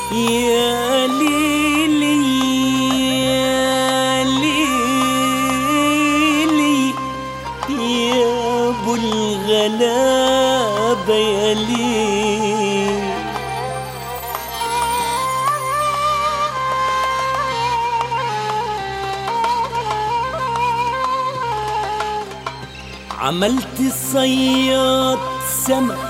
يا ليلي يا ليلي يا ابو الغلابة يا ليلي. عملت صياد سمك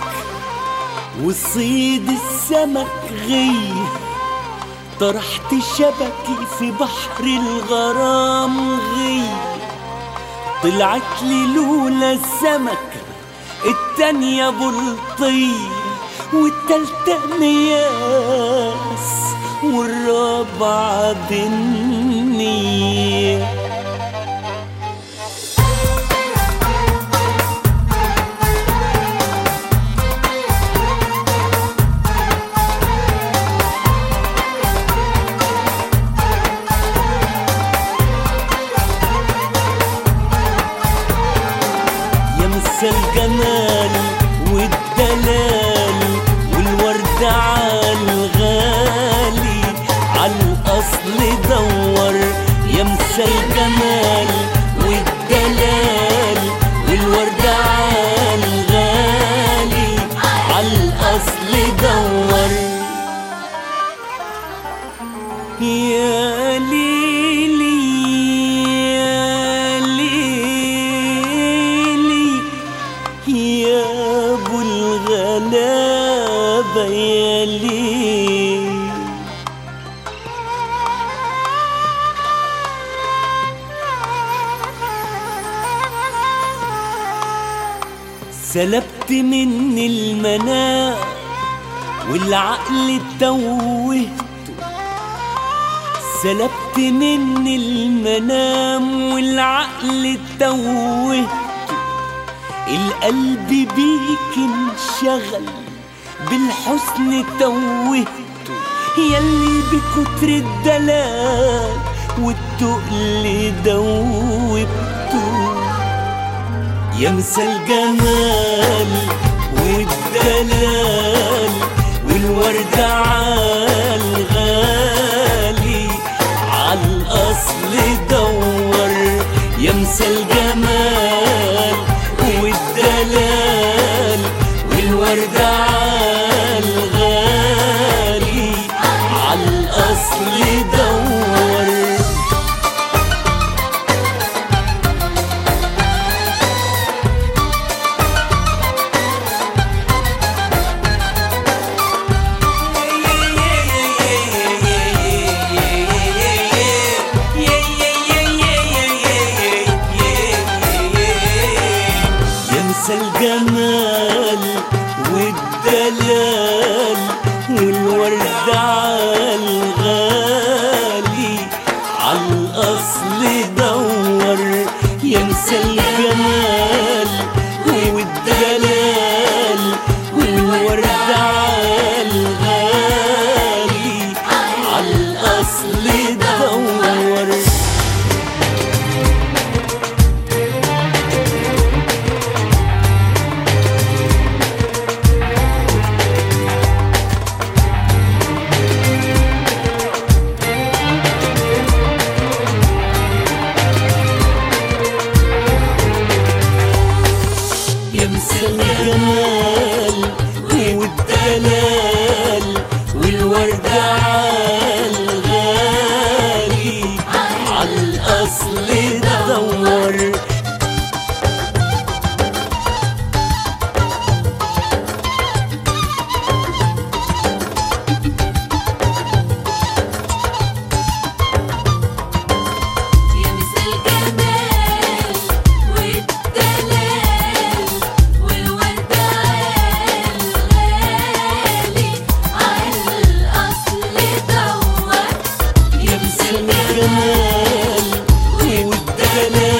وصيد السمك غي، طرحت شبكي في بحر الغرام غي، طلعت لي لولا السمك التانية بلطي، والتالتة مياس والرابعة دنية. الجمال والدلال والورد عالغالي عالأصل دور، يمسى الجمال والدلال والورد عالغالي عالأصل دور. يا ليلي يا ابو الغلابة يا ليلي. سلبت مني المنام والعقل توهته، سلبت مني المنام والعقل توهته، القلب بيك انشغل بالحسن توهته، يلي بكتر الدلال والتقل دوبته. يمسى الجمال والدلال والورد عالغالي عالأصل دور، يمسى الجمال والدلال والورد عالغالي عالأصل دور. يمسى الجمال والدلال والورد عالغالي عالأصل دور، يمسى الجمال والدلال والورد عالغالي عالأصل دور. يمسى الجمال والدلال والورد عالغالي عالأصل دور. الجمال والدلال